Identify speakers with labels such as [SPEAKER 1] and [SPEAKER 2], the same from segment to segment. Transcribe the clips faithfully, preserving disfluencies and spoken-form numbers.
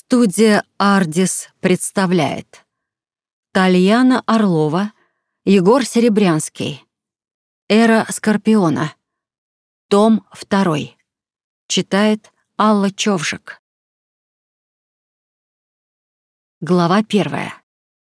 [SPEAKER 1] Студия «Ардис» представляет Тальяна Орлова, Егор Серебрянский. «Эра Скорпиона». Том второй. Читает Алла Човжик. Глава первая.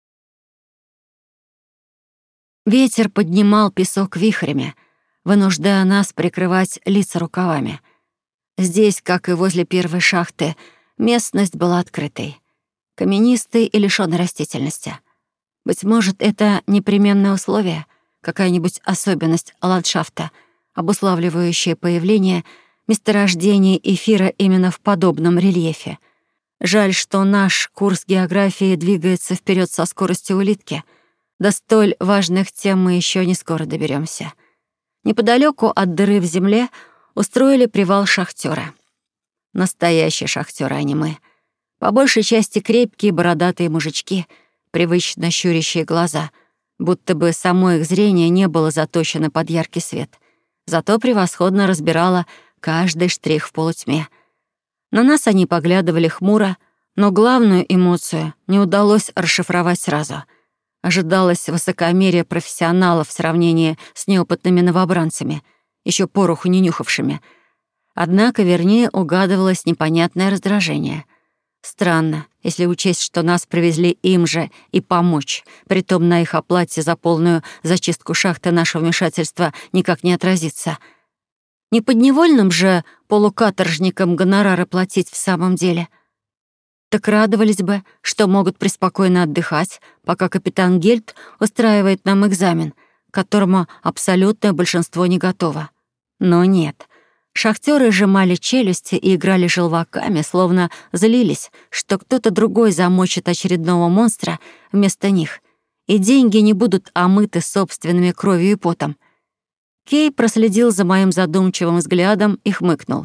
[SPEAKER 1] Ветер поднимал песок вихрями, вынуждая нас прикрывать лица рукавами. Здесь, как и возле первой шахты, местность была открытой, каменистой и лишённой растительности. Быть может, это непременное условие, какая-нибудь особенность ландшафта, обуславливающая появление месторождений эфира именно в подобном рельефе. Жаль, что наш курс географии двигается вперед со скоростью улитки. До столь важных тем мы еще не скоро доберемся. Неподалеку от дыры в земле устроили привал шахтёра. Настоящие шахтёры, а не мы. По большей части крепкие бородатые мужички, привычно щурящие глаза, будто бы само их зрение не было заточено под яркий свет. Зато превосходно разбирало каждый штрих в полутьме. На нас они поглядывали хмуро, но главную эмоцию не удалось расшифровать сразу. Ожидалось высокомерие профессионалов в сравнении с неопытными новобранцами, еще пороху не нюхавшими. Однако, вернее, угадывалось непонятное раздражение. Странно, если учесть, что нас привезли им же и помочь, притом на их оплате за полную зачистку шахты наше вмешательство никак не отразится. Не подневольным же полукаторжникам гонорары платить в самом деле. Так радовались бы, что могут преспокойно отдыхать, пока капитан Гельт устраивает нам экзамен, к которому абсолютное большинство не готово. Но нет. Шахтёры сжимали челюсти и играли желваками, словно злились, что кто-то другой замочит очередного монстра вместо них, и деньги не будут омыты собственными кровью и потом. Кей проследил за моим задумчивым взглядом и хмыкнул.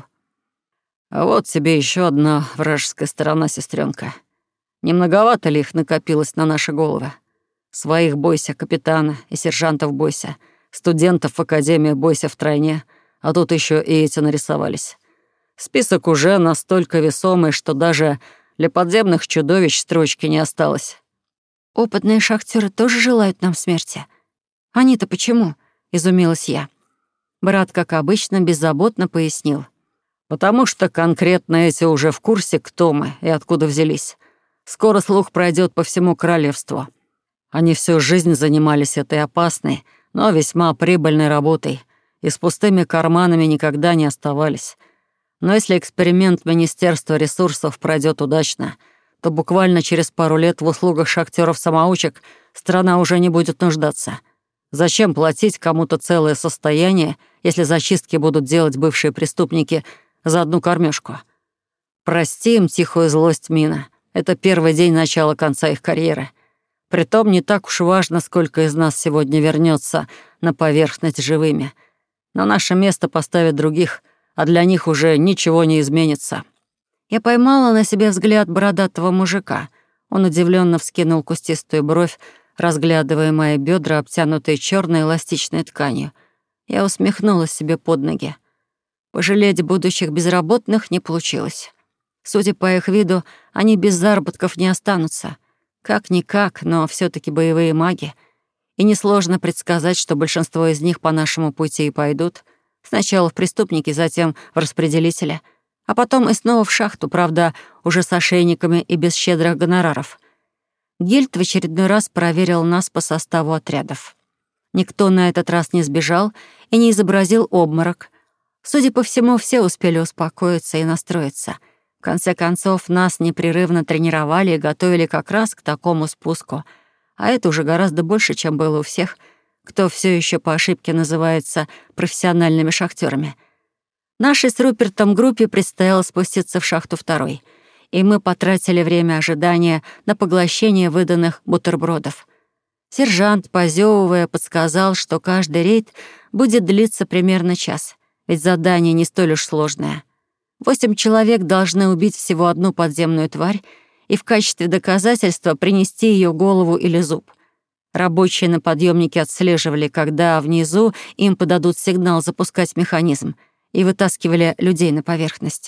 [SPEAKER 1] «А вот тебе еще одна вражеская сторона, сестренка. Не многовато ли их накопилось на наши головы? Своих бойся, капитана и сержантов бойся, студентов в академии бойся втройне, а тут еще и эти нарисовались. Список уже настолько весомый, что даже для подземных чудовищ строчки не осталось». «Опытные шахтёры тоже желают нам смерти? Они-то почему?» — изумилась я. Брат, как обычно, беззаботно пояснил. «Потому что конкретно эти уже в курсе, кто мы и откуда взялись. Скоро слух пройдет по всему королевству. Они всю жизнь занимались этой опасной, но весьма прибыльной работой и с пустыми карманами никогда не оставались. Но если эксперимент Министерства ресурсов пройдет удачно, то буквально через пару лет в услугах шахтеров-самоучек страна уже не будет нуждаться. Зачем платить кому-то целое состояние, если зачистки будут делать бывшие преступники за одну кормежку? Прости им тихую злость, Мина. Это первый день начала конца их карьеры. Притом не так уж важно, сколько из нас сегодня вернется на поверхность живыми. На наше место поставят других, а для них уже ничего не изменится». Я поймала на себе взгляд бородатого мужика. Он удивленно вскинул кустистую бровь, разглядывая мои бедра, обтянутые черной эластичной тканью. Я усмехнулась себе под ноги. Пожалеть будущих безработных не получилось. Судя по их виду, они без заработков не останутся. Как-никак, но все таки боевые маги. И несложно предсказать, что большинство из них по нашему пути и пойдут. Сначала в преступники, затем в распределителя, а потом и снова в шахту, правда, уже с ошейниками и без щедрых гонораров. Гильд в очередной раз проверил нас по составу отрядов. Никто на этот раз не сбежал и не изобразил обморок. Судя по всему, все успели успокоиться и настроиться. В конце концов, нас непрерывно тренировали и готовили как раз к такому спуску. А это уже гораздо больше, чем было у всех, кто все еще по ошибке называется профессиональными шахтерами. Нашей с Рупертом группе предстояло спуститься в шахту второй, и мы потратили время ожидания на поглощение выданных бутербродов. Сержант, позевывая, подсказал, что каждый рейд будет длиться примерно час, ведь задание не столь уж сложное. Восемь человек должны убить всего одну подземную тварь и в качестве доказательства принести ее голову или зуб. Рабочие на подъемнике отслеживали, когда внизу им подадут сигнал запускать механизм, и вытаскивали людей на поверхность.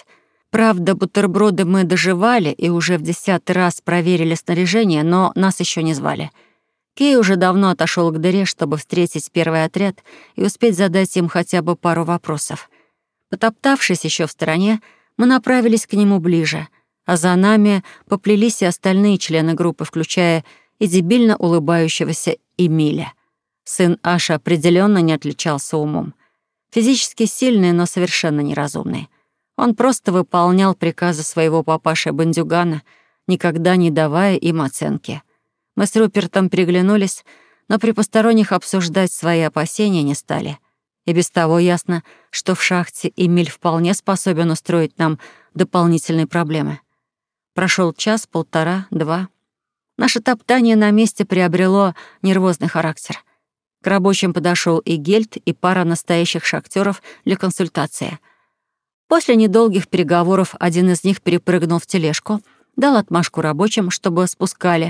[SPEAKER 1] Правда, бутерброды мы доживали и уже в десятый раз проверили снаряжение, но нас еще не звали. Кей уже давно отошел к дыре, чтобы встретить первый отряд и успеть задать им хотя бы пару вопросов. Потоптавшись еще в стороне, мы направились к нему ближе, а за нами поплелись и остальные члены группы, включая и дебильно улыбающегося Эмиля. Сын Аши определенно не отличался умом. Физически сильный, но совершенно неразумный. Он просто выполнял приказы своего папаши-бандюгана, никогда не давая им оценки. Мы с Рупертом переглянулись, но при посторонних обсуждать свои опасения не стали. И без того ясно, что в шахте Эмиль вполне способен устроить нам дополнительные проблемы. Прошел час, полтора, два. Наше топтание на месте приобрело нервозный характер. К рабочим подошел и Гельд, и пара настоящих шахтеров для консультации. После недолгих переговоров один из них перепрыгнул в тележку, дал отмашку рабочим, чтобы спускали,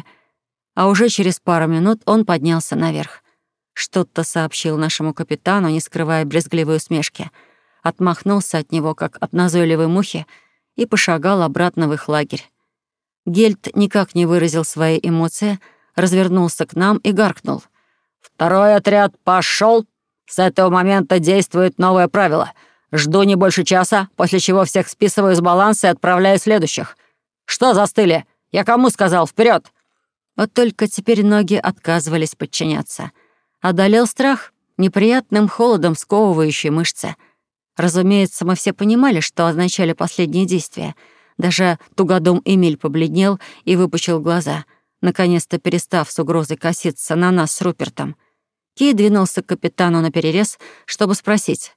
[SPEAKER 1] а уже через пару минут он поднялся наверх. Что-то сообщил нашему капитану, не скрывая брезгливой усмешки, отмахнулся от него, как от назойливой мухи, и пошагал обратно в их лагерь. Гельд никак не выразил свои эмоции, развернулся к нам и гаркнул. «Второй отряд пошел. С этого момента действует новое правило. Жду не больше часа, после чего всех списываю с баланса и отправляю следующих. Что застыли? Я кому сказал? Вперед!» Вот только теперь ноги отказывались подчиняться. Одолел страх, неприятным холодом сковывающий мышцы. Разумеется, мы все понимали, что означали последние действия. Даже тугодум Эмиль побледнел и выпучил глаза, наконец-то перестав с угрозой коситься на нас с Рупертом. Кей двинулся к капитану наперерез, чтобы спросить.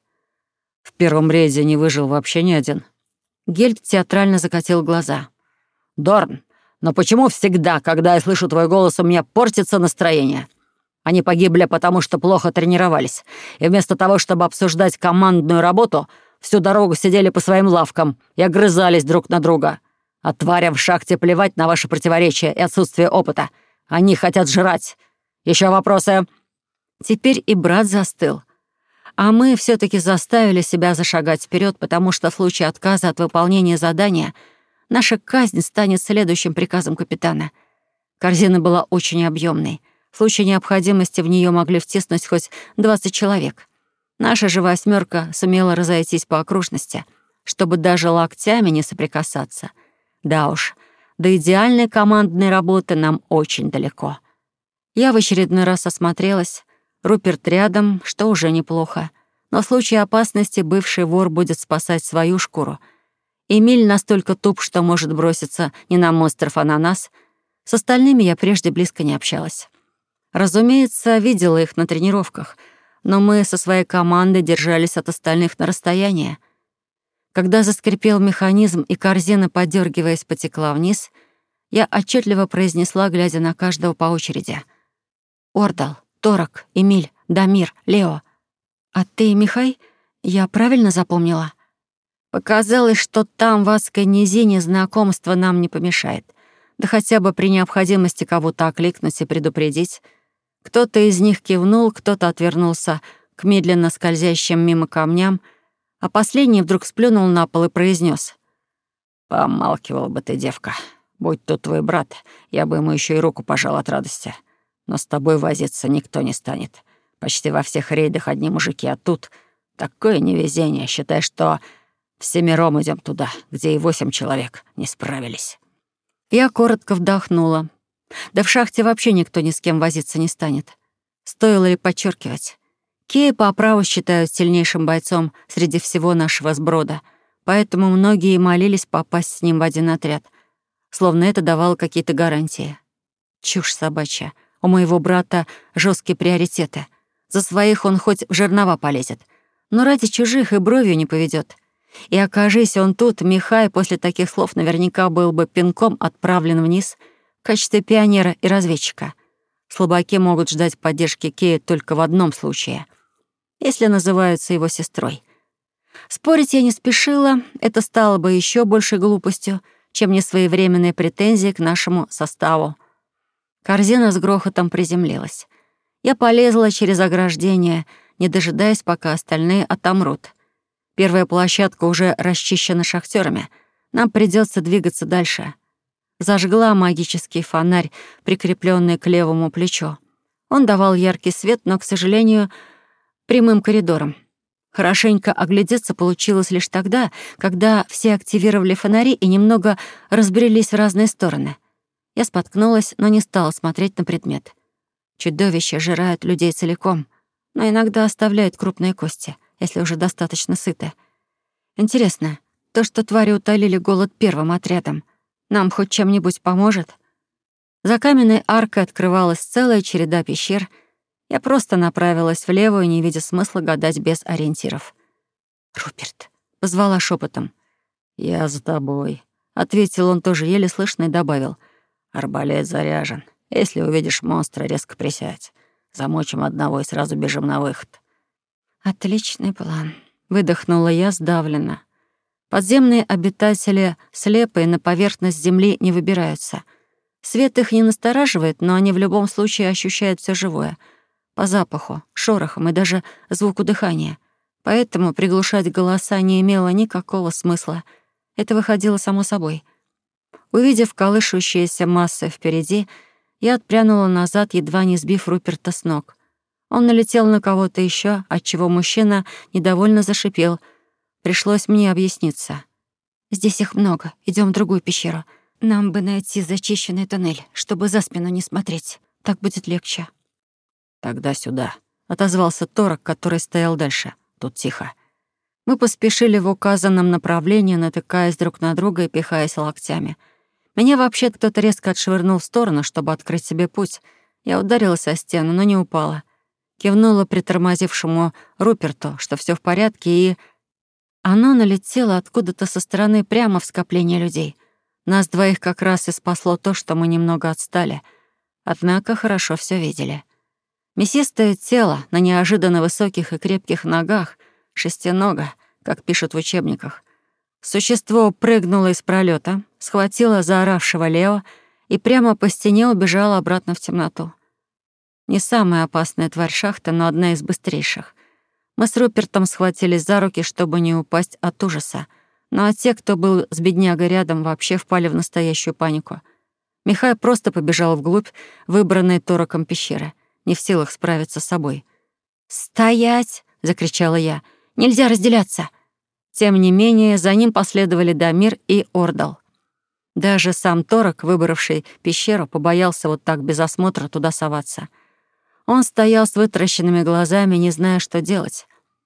[SPEAKER 1] «В первом рейде не выжил вообще ни один». Гельд театрально закатил глаза. «Дорн, но почему всегда, когда я слышу твой голос, у меня портится настроение? Они погибли, потому что плохо тренировались, и вместо того, чтобы обсуждать командную работу, всю дорогу сидели по своим лавкам и огрызались друг на друга. А тварям в шахте плевать на ваши противоречия и отсутствие опыта. Они хотят жрать. Еще вопросы?» Теперь и брат застыл. А мы все таки заставили себя зашагать вперед, потому что в случае отказа от выполнения задания наша казнь станет следующим приказом капитана. Корзина была очень объемной. В случае необходимости в нее могли втиснуть хоть двадцать человек. Наша же восьмерка сумела разойтись по окружности, чтобы даже локтями не соприкасаться. Да уж, до идеальной командной работы нам очень далеко. Я в очередной раз осмотрелась. Руперт рядом, что уже неплохо. Но в случае опасности бывший вор будет спасать свою шкуру. Эмиль настолько туп, что может броситься не на монстров, а на нас. С остальными я прежде близко не общалась. Разумеется, видела их на тренировках, но мы со своей командой держались от остальных на расстоянии. Когда заскрипел механизм и корзина, подергиваясь, потекла вниз, я отчетливо произнесла, глядя на каждого по очереди. «Ордал, Торок, Эмиль, Дамир, Лео. А ты, Михай? Я правильно запомнила?» Показалось, что там, в адской низине, знакомство нам не помешает. Да хотя бы при необходимости кого-то окликнуть и предупредить. Кто-то из них кивнул, кто-то отвернулся к медленно скользящим мимо камням, а последний вдруг сплюнул на пол и произнес: «Помалкивала бы ты, девка. Будь тут твой брат, я бы ему еще и руку пожал от радости. Но с тобой возиться никто не станет. Почти во всех рейдах одни мужики, а тут такое невезение. Считай, что всемиром идем туда, где и восемь человек не справились». Я коротко вдохнула. Да в шахте вообще никто ни с кем возиться не станет. Стоило ли подчеркивать? Кея по праву считают сильнейшим бойцом среди всего нашего сброда, поэтому многие молились попасть с ним в один отряд, словно это давало какие-то гарантии. Чушь собачья. У моего брата жесткие приоритеты. За своих он хоть в жернова полезет, но ради чужих и бровью не поведет. И окажись он тут, Михай после таких слов наверняка был бы пинком отправлен вниз в качестве пионера и разведчика. Слабаки могут ждать поддержки Кея только в одном случае, если называются его сестрой. Спорить я не спешила, это стало бы еще большей глупостью, чем несвоевременные претензии к нашему составу. Корзина с грохотом приземлилась. Я полезла через ограждение, не дожидаясь, пока остальные отомрут. Первая площадка уже расчищена шахтерами. Нам придется двигаться дальше. Зажгла магический фонарь, прикрепленный к левому плечу. Он давал яркий свет, но, к сожалению, прямым коридором. Хорошенько оглядеться получилось лишь тогда, когда все активировали фонари и немного разбрелись в разные стороны. Я споткнулась, но не стала смотреть на предмет. Чудовища жирают людей целиком, но иногда оставляют крупные кости, если уже достаточно сыты. Интересно, то, что твари утолили голод первым отрядом, нам хоть чем-нибудь поможет? За каменной аркой открывалась целая череда пещер. Я просто направилась влево, не видя смысла гадать без ориентиров. «Руперт», — позвала шепотом. «Я за тобой», — ответил он тоже еле слышно и добавил. «Арбалет заряжен. Если увидишь монстра, резко присядь. Замочим одного и сразу бежим на выход». «Отличный план», — выдохнула я сдавленно. Подземные обитатели слепые на поверхность земли не выбираются. Свет их не настораживает, но они в любом случае ощущают все живое. По запаху, шорохам и даже звуку дыхания. Поэтому приглушать голоса не имело никакого смысла. Это выходило само собой. Увидев колышущиеся массы впереди, я отпрянула назад, едва не сбив Руперта с ног. Он налетел на кого-то еще, отчего мужчина недовольно зашипел. Пришлось мне объясниться. «Здесь их много. Идем в другую пещеру. Нам бы найти зачищенный туннель, чтобы за спину не смотреть. Так будет легче».
[SPEAKER 2] «Тогда сюда», — отозвался Торок, который стоял дальше. «Тут тихо».
[SPEAKER 1] Мы поспешили в указанном направлении, натыкаясь друг на друга и пихаясь локтями. Меня вообще кто-то резко отшвырнул в сторону, чтобы открыть себе путь. Я ударилась о стену, но не упала. Кивнула притормозившему Руперту, что все в порядке, и... Оно налетело откуда-то со стороны прямо в скопление людей. Нас двоих как раз и спасло то, что мы немного отстали. Однако хорошо все видели. Мясистое тело на неожиданно высоких и крепких ногах, шестинога, как пишут в учебниках. Существо прыгнуло из пролета, схватило заоравшего Лео и прямо по стене убежало обратно в темноту. Не самая опасная тварь шахты, но одна из быстрейших. Мы с Рупертом схватились за руки, чтобы не упасть от ужаса. Ну а те, кто был с беднягой рядом, вообще впали в настоящую панику. Михай просто побежал вглубь выбранной Тороком пещеры, не в силах справиться с собой. «Стоять!» — закричала я. «Нельзя разделяться!» Тем не менее, за ним последовали Дамир и Ордал. Даже сам Торок, выбравший пещеру, побоялся вот так без осмотра туда соваться. Он стоял с вытаращенными глазами, не зная, что делать.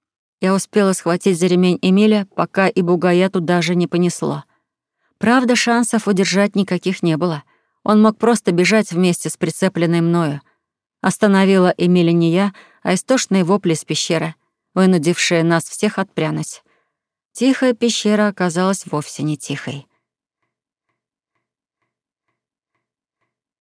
[SPEAKER 1] Я успела схватить за ремень Эмиля, пока и Бугаяту даже не понесло. Правда, шансов удержать никаких не было. Он мог просто бежать вместе с прицепленной мною. Остановила Эмиля не я, а истошные вопли из пещеры, вынудившие нас всех отпрянуть. Тихая пещера оказалась вовсе не тихой.